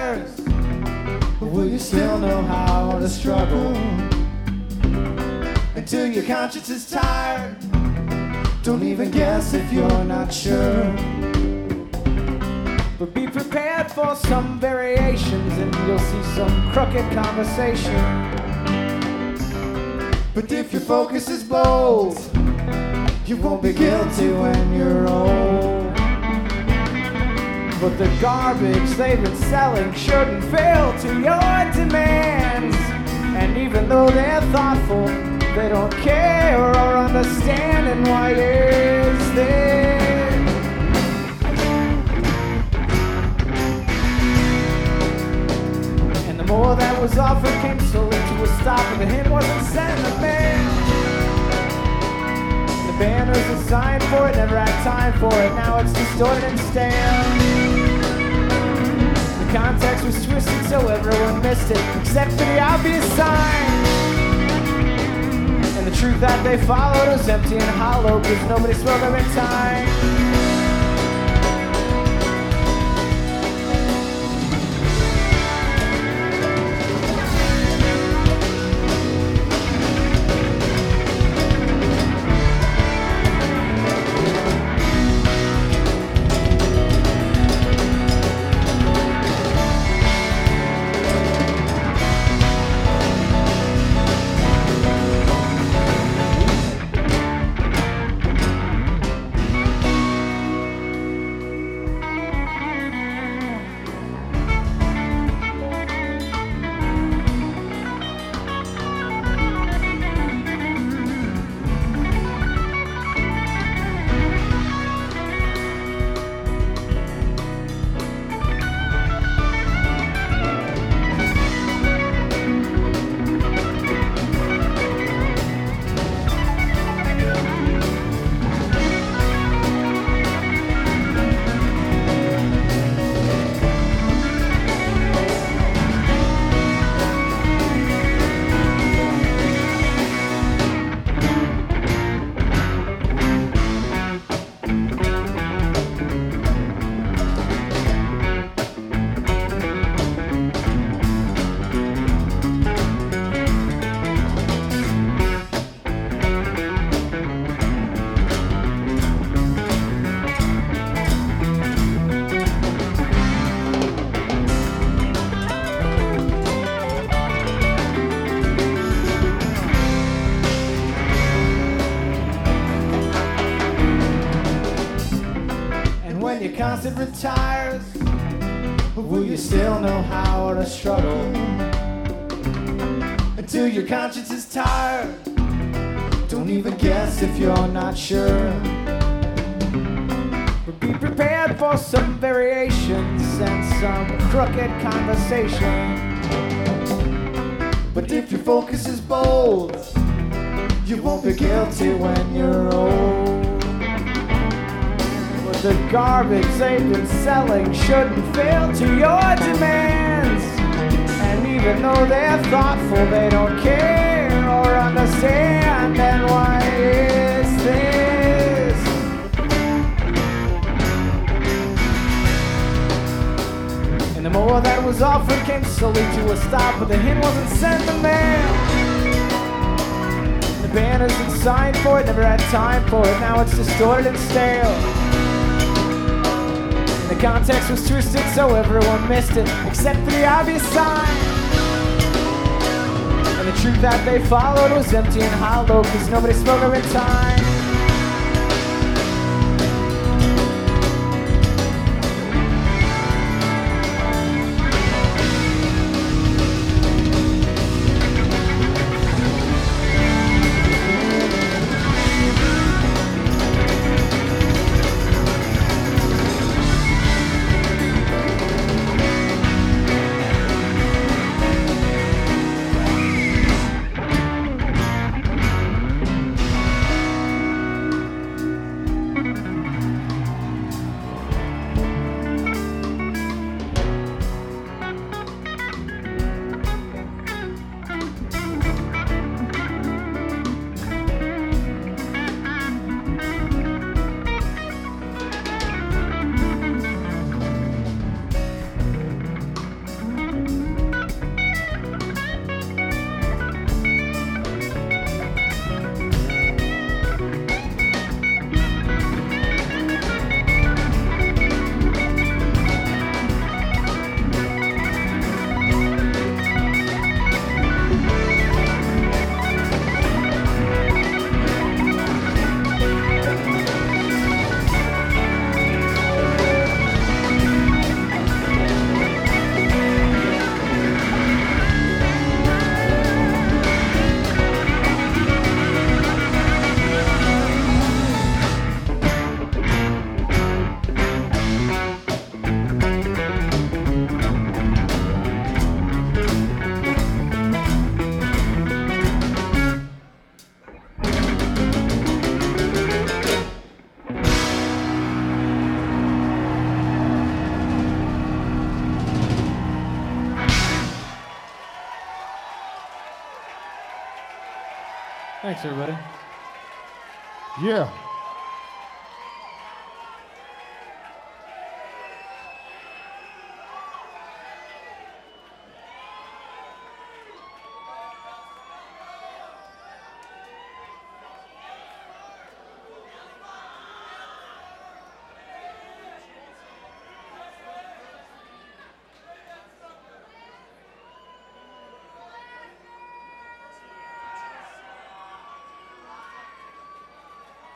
retires, will you still know how to struggle? Until your conscience is tired, don't even guess if you're not sure. But be prepared for some variations and you'll see some crooked conversation. But if your focus is bold, you won't be guilty when you're old. But the garbage they've been selling shouldn't fail to your demands. And even though they're thoughtful, they don't care or understand. And why is this? And the more that was offered came slowly to a stop, and the hint wasn't sent in the mail. And the banners are signed for it, never had time for it, now it's distorted and stale. The context was twisted so everyone missed it, except for the obvious sign. And the truth that they followed was empty and hollow, cause nobody spoke of it in time. When your constant retires, will you still know how to struggle? Until your conscience is tired, don't even guess if you're not sure. But be prepared for some variations and some crooked conversation. But if your focus is bold, you won't be guilty when you're old. The garbage they've been selling shouldn't fail to your demands. And even though they're thoughtful, they don't care or understand. And why is this? And the more that was offered came slowly to a stop, but the hint wasn't sent in the mail. The banners and signed for it, never had time for it, now it's distorted and stale. The context was twisted so everyone missed it, except for the obvious sign. And the truth that they followed was empty and hollow, cause nobody spoke of it in time. Thanks, everybody. Yeah.